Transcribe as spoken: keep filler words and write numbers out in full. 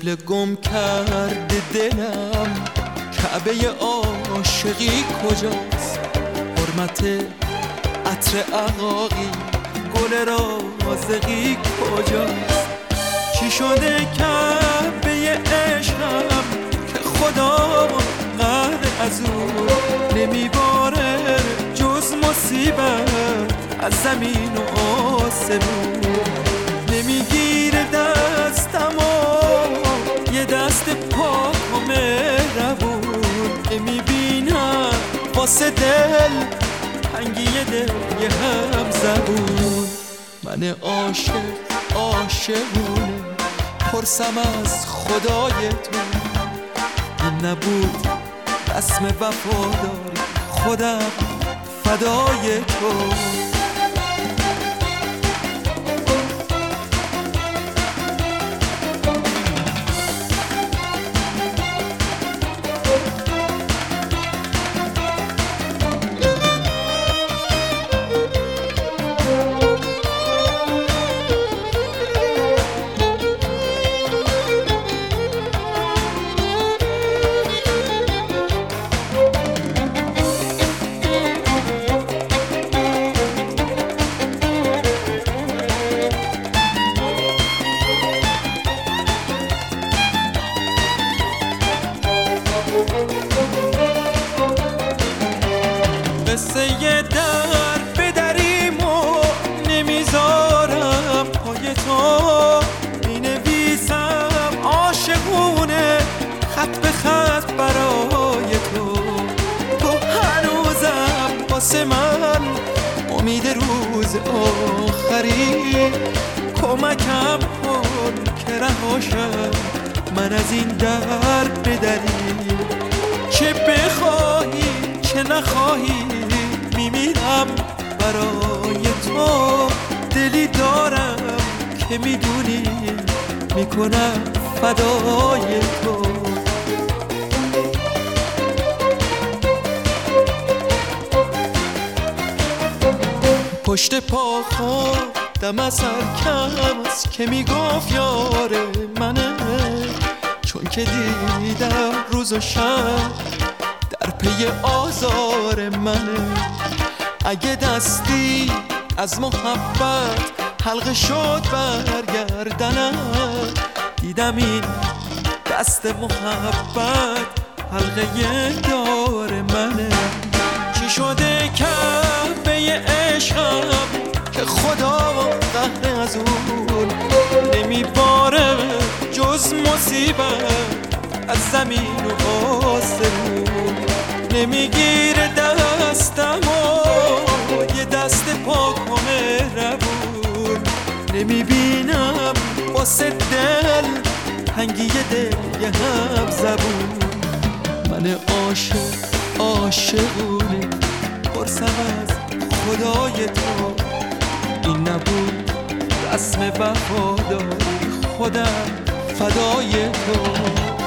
قبل گم کرده دلم، کعبه عاشقی کجاست؟ حرمت عطر عقاقی گل رازقی کجاست؟ چی شده کعبه عشقم که خدا قهر از او نمیباره جز مصیبت از زمین و آسمون؟ نمیگیره دستم و یه دست پاک و مهربون، نمیبینم واسه دل تنگی دل یه هم زبون. من عاشق عاشقونه پرسم از خدای تو، این نبود رسم وفاداری خودم فدای تو. قصه یه در بدریم و نمیذارم پای تو، مینویسم عاشقونه خط به خط برای تو. تو هنوزم واسه من امید روز آخری، کمکم کن که رهاشم من از این در بدری. چه بخواهی چه نخواهی میمیرم برای تو، دلی دارم که میدونی میکنم فدای تو. پشت پا خودم از هر کس که میگفت یاره منه، چون که دیدم روز و شب در پی آزار منه. اگه دستی از محبت حلقه شد برگردنم، دیدم این دست محبت حلقه دار منه. چی شده کعبه عشقم که خدا قهر از اون نمیباره جز مصیبت از زمین و آسمون؟ نمیگیره دستم و یه دست پاک و مهربون، نمیبینم واسه دل تنگی دل یه هم زبون. من عاشق عاشقونه پرسم از خدای تو، این نبود رسم وفاداری خودم فدای تو.